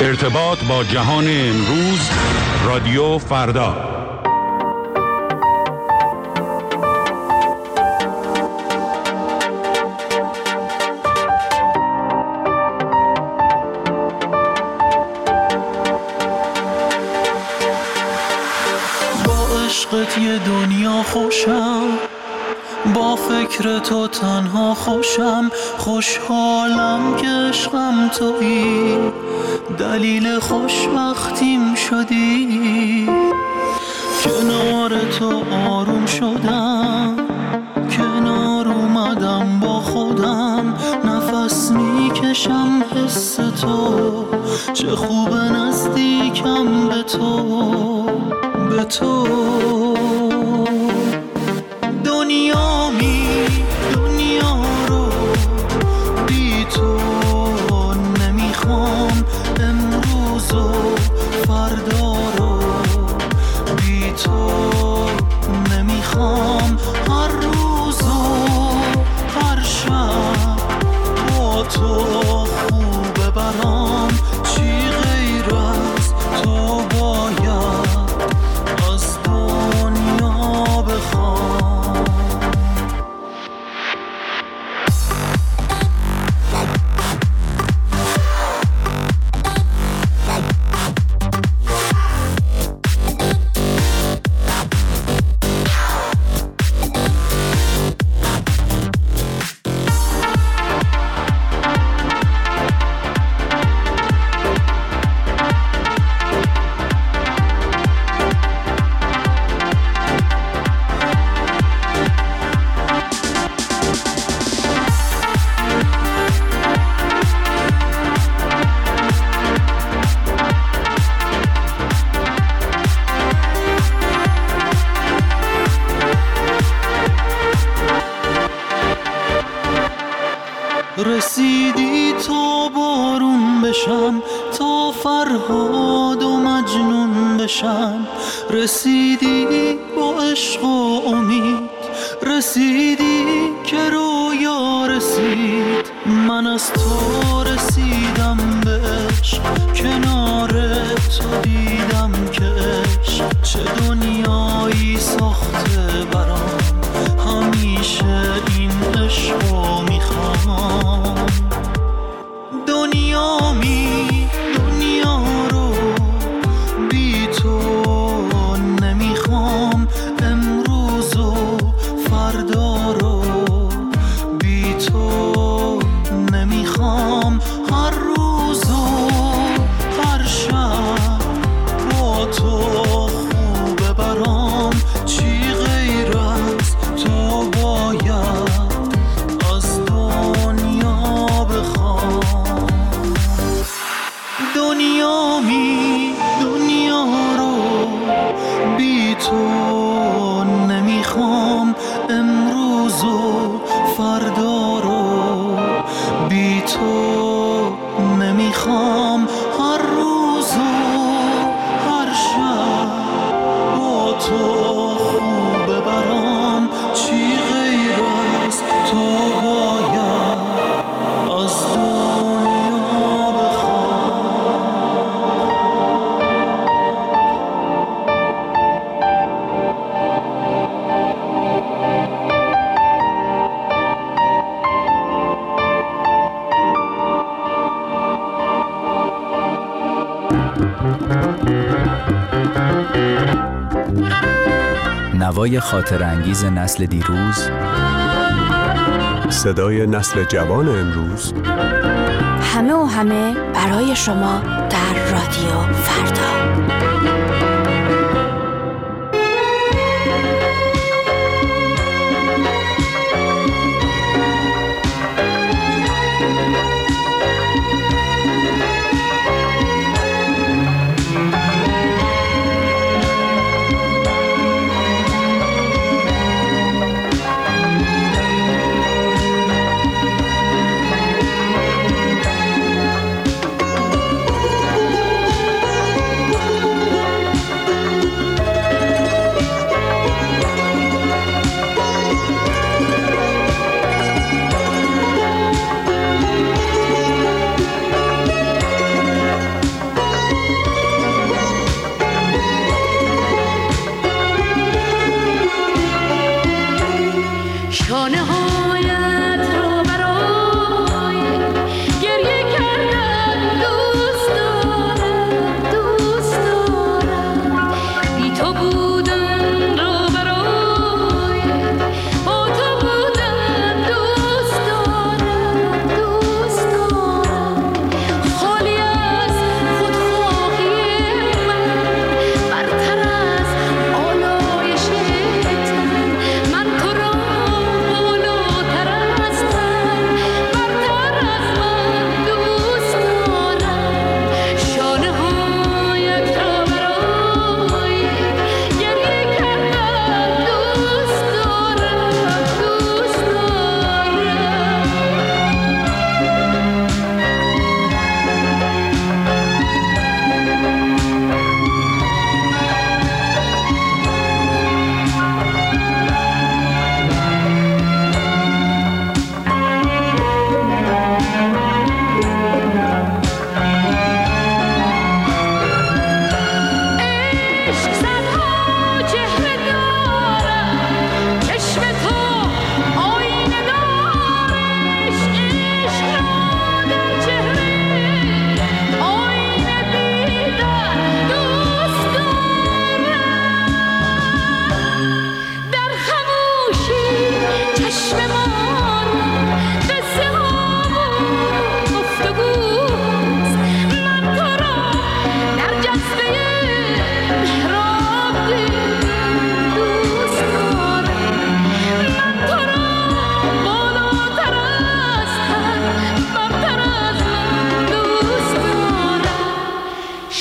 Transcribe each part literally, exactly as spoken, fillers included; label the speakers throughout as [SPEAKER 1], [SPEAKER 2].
[SPEAKER 1] ارتباط با جهان امروز، رادیو فردا.
[SPEAKER 2] با عشقت یه دنیا خوشم، با فکر تو تنها خوشم، خوشحالم که عشقم تویی، دلیل خوشبختیم شدی. کنار تو آروم شدم، کنار اومدم با خودم، نفس میکشم حس تو، چه خوب نزدیکم به تو، به تو. دنیا می دنیا رو بی تو نمیخوام، امروز و فردا رو بی تو نمیخوام، هر روز و هر شب با تو خوبه برام، چی غیر از تو باید از دنیا بخوام. رسیدی تا بارون بشم، تا فرهاد و مجنون بشم، رسیدی با عشق و امید، رسیدی که رویا رسید، من از تو رسیدم به عشق، کنار تو دیدم که عشق چه دنیایی ساخته برام، همیشه این عشقو میخوام. دنیا می دنیا رو بی تو نمیخوام، امروز و فردا رو بی تو نمیخوام، هر روز و هر شب با تو خوبه برام، چی غیر از تو باید از دنیا بخوام. دنیا می دنیا رو بی تو نمیخوام، امروز و فردا رو بی تو نمیخوام، هر روز و هر شب با تو خوبه برام، چی غیر از تو باید از دنیا بخوام.
[SPEAKER 3] نوای خاطر انگیز نسل دیروز،
[SPEAKER 4] صدای نسل جوان امروز،
[SPEAKER 5] همه و همه برای شما در رادیو فردا.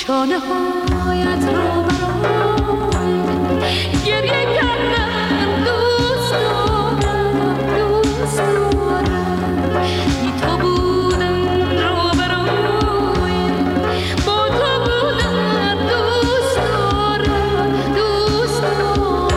[SPEAKER 6] شانه هایت رو برای گریه کردن دوست دارم دوست دارم بی تو بودن رو برای با تو بودن دوست دارم دوست دارم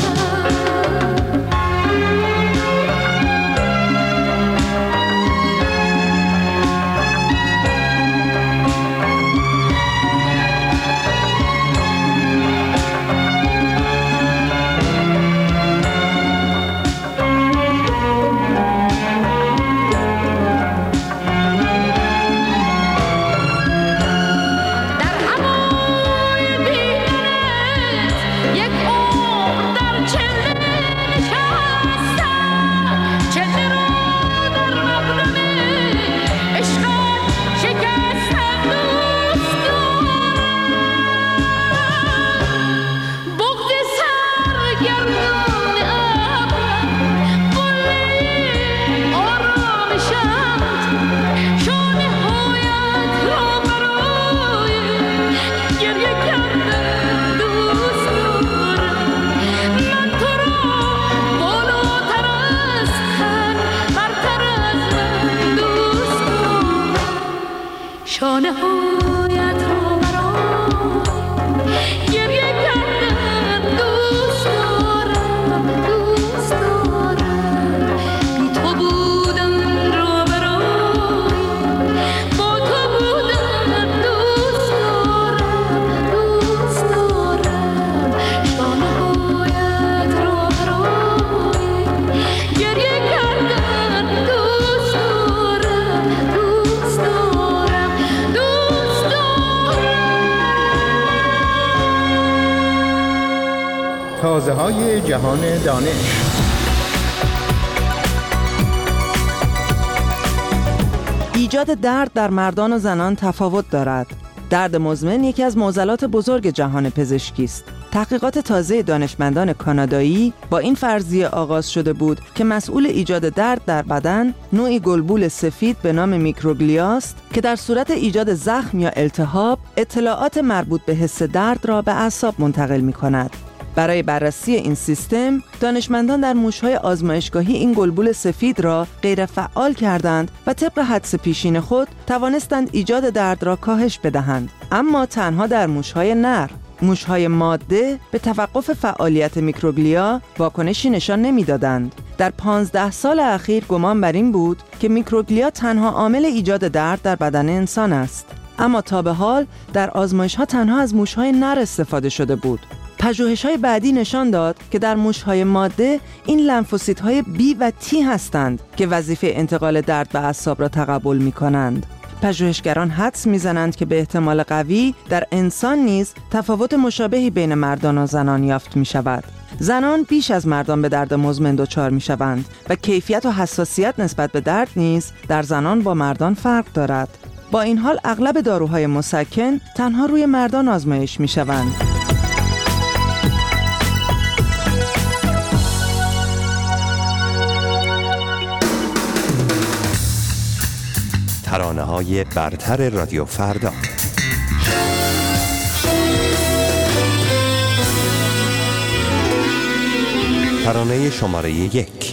[SPEAKER 6] شانه هایت رو برای گریه کردن دوست دارم دوست دارم بی تو بودن رو برای با تو بودن دوست دارم دوست دارم شانه هایت رو برای گریه کردن دوست دارم دوست دارم
[SPEAKER 7] تازه های جهان دانش.
[SPEAKER 8] ایجاد درد در مردان و زنان تفاوت دارد. درد مزمن یکی از معضلات بزرگ جهان پزشکی است. تحقیقات تازه دانشمندان کانادایی با این فرضیه آغاز شده بود که مسئول ایجاد درد در بدن نوعی گلبول سفید به نام میکروگلیا است که در صورت ایجاد زخم یا التهاب اطلاعات مربوط به حس درد را به اعصاب منتقل می‌کند. برای بررسی این سیستم، دانشمندان در موش‌های آزمایشگاهی این گلبول سفید را غیر فعال کردند و طبق حدس پیشین خود توانستند ایجاد درد را کاهش بدهند، اما تنها در موش‌های نر. موش‌های ماده به توقف فعالیت میکروگلیا واکنشی نشان نمی‌دادند. در پانزده سال اخیر گمان بر این بود که میکروگلیا تنها عامل ایجاد درد در بدن انسان است، اما تا به حال در آزمایش‌ها تنها از موش‌های نر استفاده شده بود. پژوهش‌های بعدی نشان داد که در موش‌های ماده این لنفوسیت‌های B و T هستند که وظیفه انتقال درد به اعصاب را تقبل می‌کنند. پژوهشگران حدس می‌زنند که به احتمال قوی در انسان نیز تفاوت مشابهی بین مردان و زنان یافت می‌شود. زنان بیش از مردان به درد مزمن دچار می‌شوند و کیفیت و حساسیت نسبت به درد نیز در زنان با مردان فرق دارد. با این حال اغلب داروهای مسکن تنها روی مردان آزمایش می‌شوند.
[SPEAKER 4] ترانه‌های برتر رادیو فردا. ترانه شماره یک.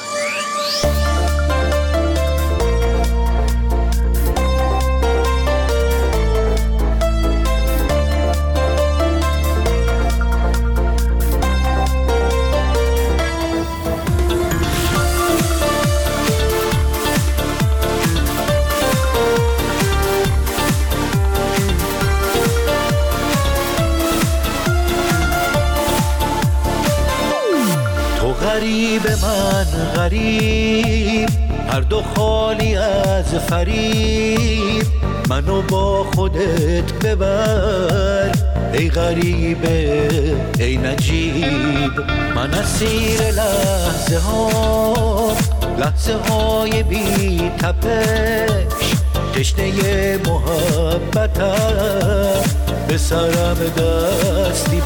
[SPEAKER 2] غریب من غریب، هر دو خالی از فریب، منو با خودت ببر ای غریبه ای نجیب. من اسیر لحظه ها، لحظه های بی تپش، تشنه محبتم، به سرم دستی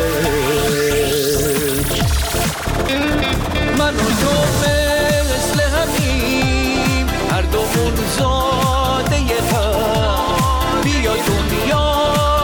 [SPEAKER 2] بکش. من و تو مثل همیم، هر دومون زاده هم، بیا دنیا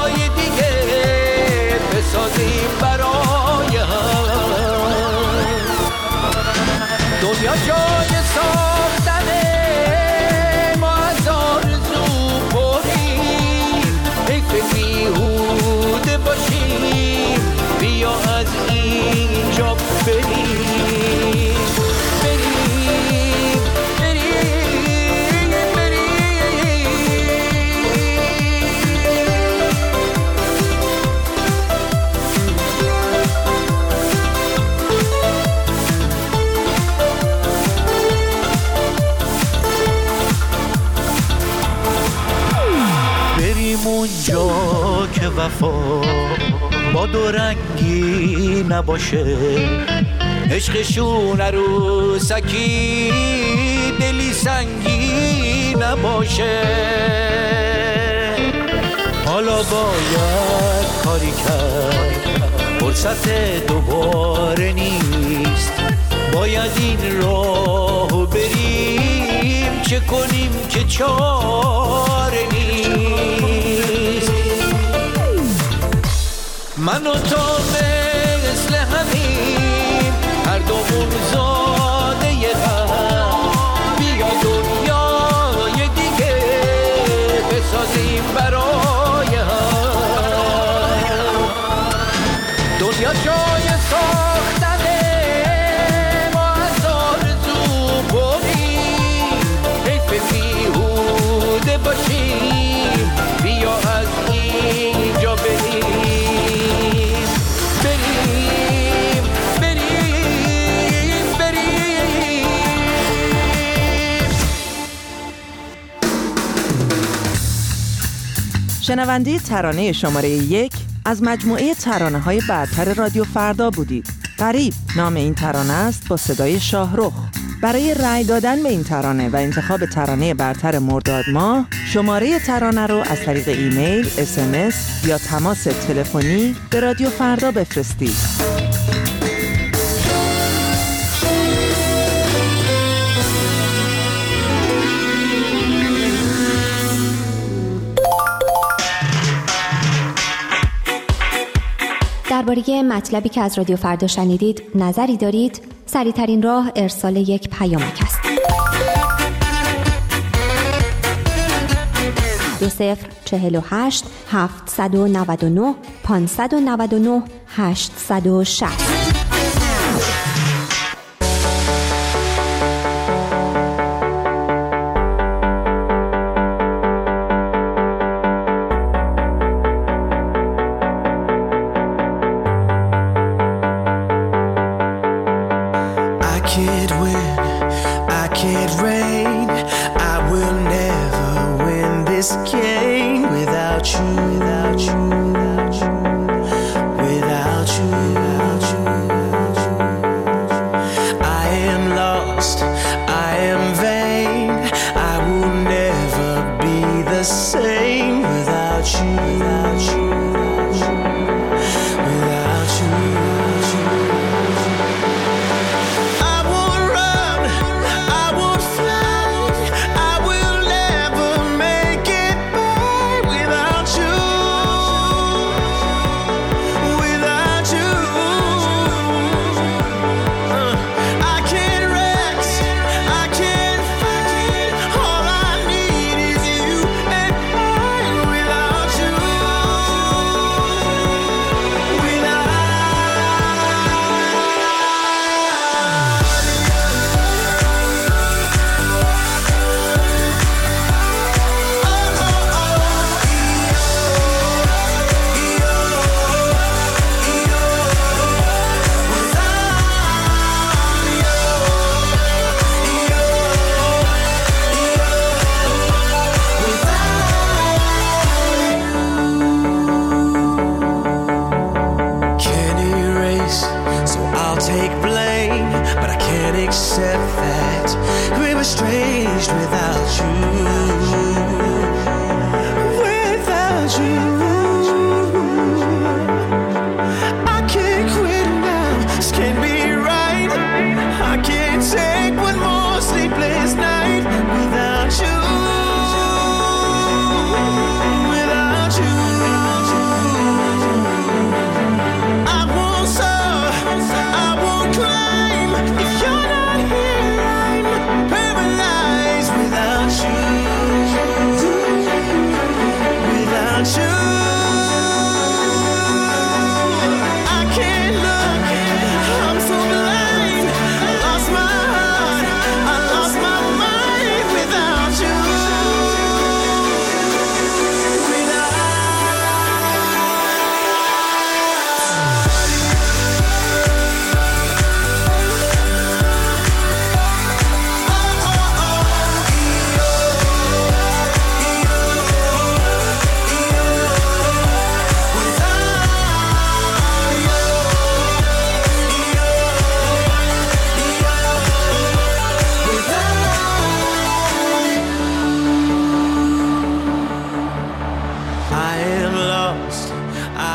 [SPEAKER 2] بسازیم برای هم. دنیا جای ساختنه، ما از آرزو پریم، حیف بیهوده باشیم، بیا از اینجا بریم بریم بریم بریم. بریم اونجا که وفا با دو رنگی نباشه، عشقشون عروسکی دلی سنگی نباشه. حالا باید کاری کرد، فرصت دوباره نیست، باید این راهو بریم، چه کنیم که چاره نیست. من و تو مثل همیم، هر دومون زاده هم، بیا دنیای دیگه بسازیم برای هم. دنیا جای ساختنه، ما از آرزو بریم، حیف بیهوده باشیم، بیا از اینجا بریم بریم بریم بریم.
[SPEAKER 8] شنونده ترانه شماره یک از مجموعه ترانه‌های برتر رادیو فردا بودید. غریب نام این ترانه است با صدای شاهرخ. برای رأی دادن به این ترانه و انتخاب ترانه برتر مرداد ماه، شماره ترانه رو از طریق ایمیل، اس ام اس یا تماس تلفنی به رادیو فردا بفرستید.
[SPEAKER 9] درباره مطلبی که از رادیو فردا شنیدید نظری دارید؟ سریع‌ترین راه ارسال یک پیامک است. دو صفر چهل و هشت هفتصد و نود و نه پانصد و نود و نه هشتصد و شصت.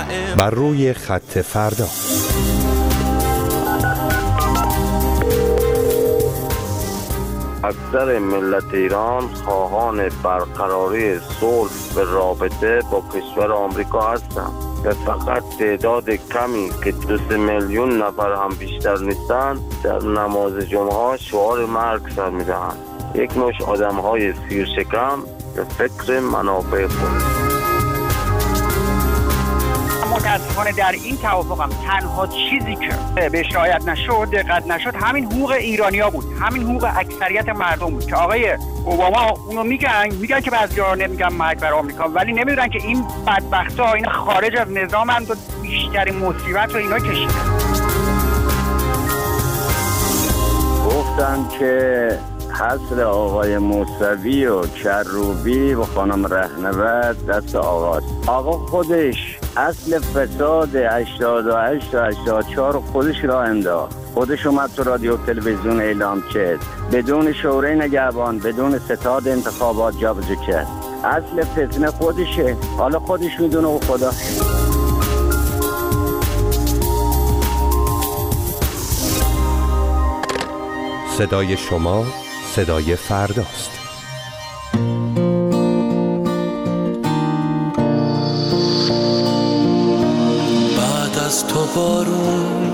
[SPEAKER 4] بر روی خط فردا.
[SPEAKER 10] اکثر ملت ایران خواهان برقراری صلح و رابطه با کشور آمریکا هستند و فقط تعداد کمی که دو سه میلیون نفر هم بیشتر نیستند در نماز جمعه شعار مرگ سر میدهند. یک نوع آدم‌های سیرشکم به فکر منافع خود.
[SPEAKER 11] متاسفانه در این توافق هم تنها چیزی که بهش رعایت نشد، دقت نشد، همین حقوق ایرانیا بود، همین حقوق اکثریت مردم بود که آقای اوباما اونو میگن میگن که بعضی‌ها نمیگن مرگ بر آمریکا، ولی نمیدونن که این بدبختا این خارج از نظامن و بیشترین مصیبت رو اینا کشیدن.
[SPEAKER 12] گفتن که حصل آقای موسوی و کروبی و خانم رهنورد دست آقاست. آقا خودش اصل فساد هشتاد و هشت تا هشتاد و چهار خودش را انداخت. خودش اومد تو رادیو تلویزیون اعلام کرد، بدون شورای نگهبان، بدون ستاد انتخابات جابجا کرد. اصل فتنه خودشه، حالا خودش میدونه و خدا.
[SPEAKER 4] صدای شما صدای فرداست.
[SPEAKER 2] بعد از تو بارون،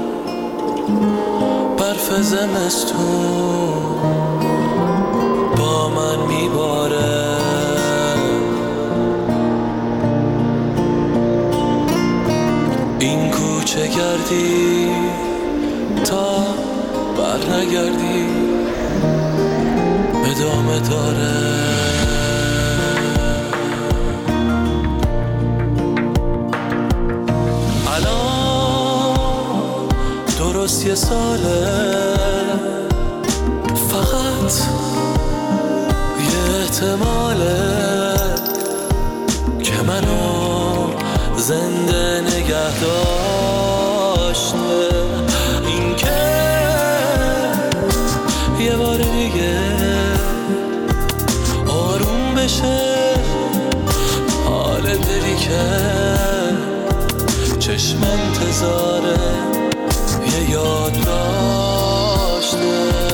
[SPEAKER 2] برف زمستون با من میباره، این کوچه گردی تا بر نگردی ادامه داره. الان درست یه ساله، فقط یه احتماله که منو زنده نگه داشته، این که یه بار دیگه آروم بشه حال دلی که چشم انتظاره یه یاد داشته.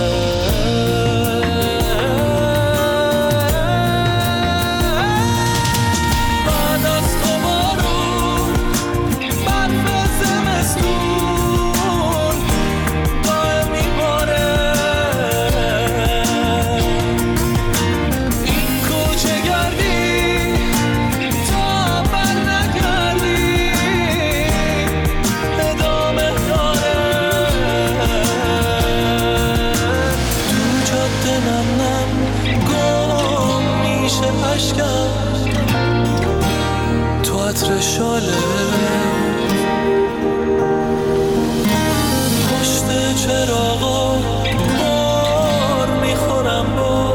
[SPEAKER 2] تو عطر شاله پشت چراغا بار میخورم با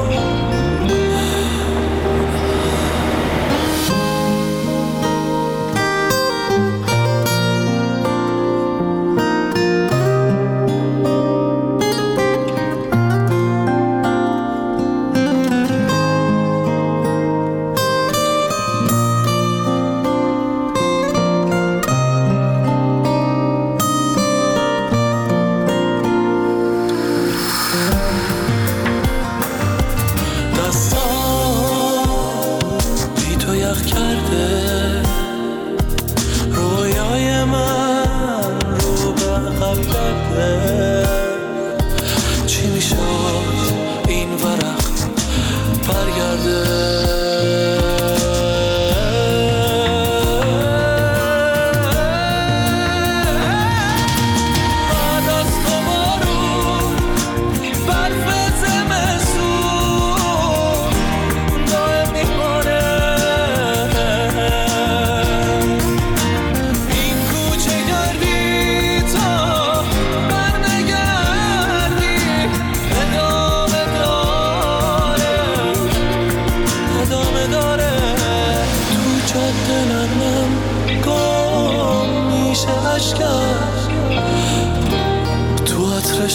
[SPEAKER 2] تو عطر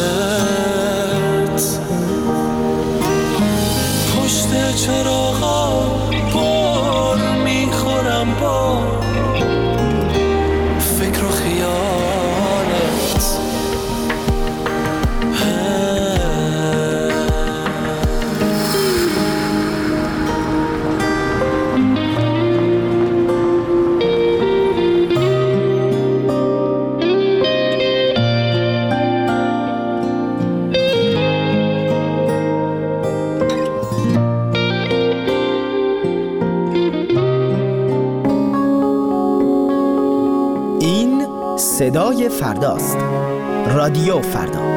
[SPEAKER 2] شالت پشت چراغا بار میخورم با
[SPEAKER 13] صدای فرداست. رادیو فردا.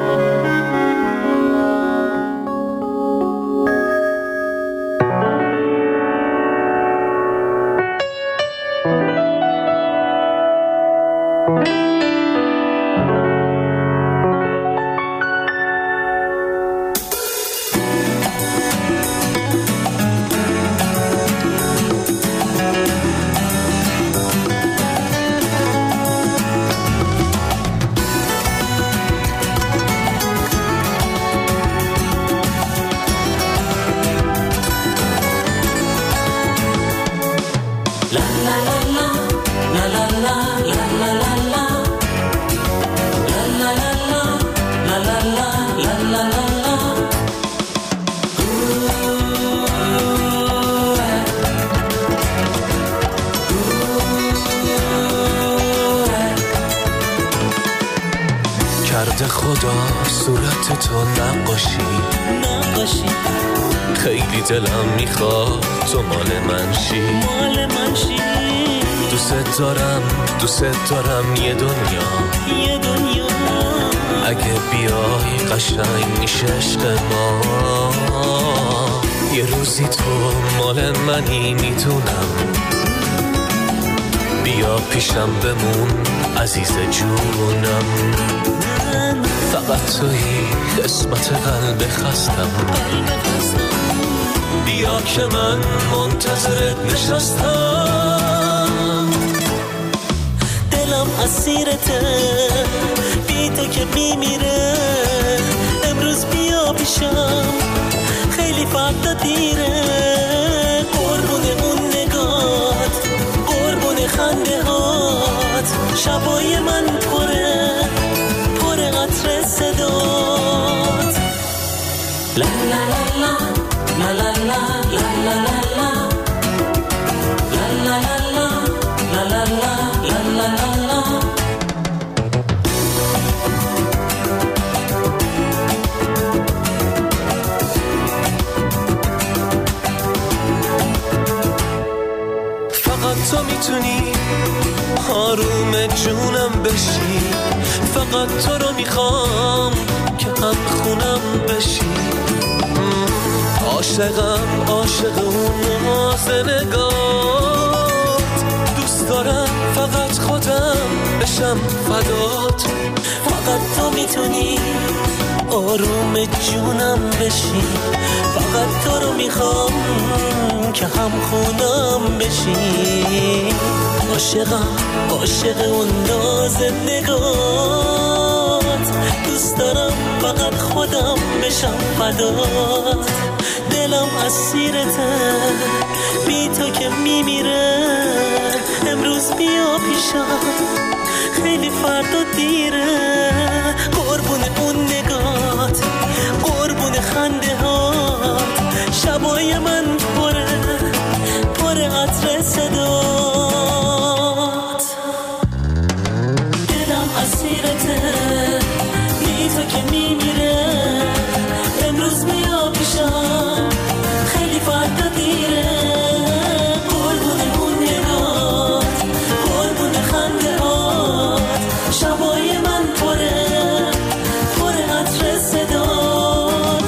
[SPEAKER 2] کرده خدا صورت تو نقاشی نقاشی خیلی دلم میخواد تو مال من شی مال من شی دوست دارم دوست دارم یه دنیا یه دنیا اگه بیای قشنگ میشه عشق ما یه روزی تو مال منی میدونم بیا پیشم بمون عزیز جونم فقط توی قسمت قلب خستم بیا که من منتظرت نشستم دلم اسیرته بی تو که میمیره امروز بیا پیشم خیلی فردا دیره قربون اون نگات قربون خنده هات شبای من پره پره قطر صدات لا لا لا لا لا لا لا لا لا لا لا لا لا لا لا لا فقط تو میتونی آروم جونم بشی فقط تو رو میخوام که هم خونم بشی عاشقم عاشق اون ناز نگات دوست دارم فقط خودم بشم فدات فقط تو میتونی آروم جونم بشی فقط تو رو میخوام که هم خونم بشی عاشقم عاشق اون ناز نگات دوست دارم فقط خودم بشم فدات دلم اسیرته بی تو که میمیره امروز بیا پیشم خیلی فردا دیره قربون اون نگات قربون خنده هات شبای من پره پره عطر صدات دلم اسیرته بی تو که میمیره امروز بیا پیشم خیلی فردا دیره قربون اون نگات قربون خنده هات شبای من پره پره عطر صدات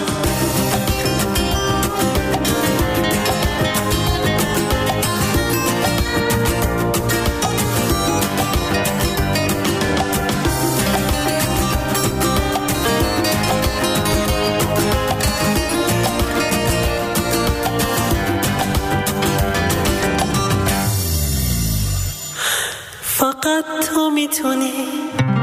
[SPEAKER 2] فقط تو میتونی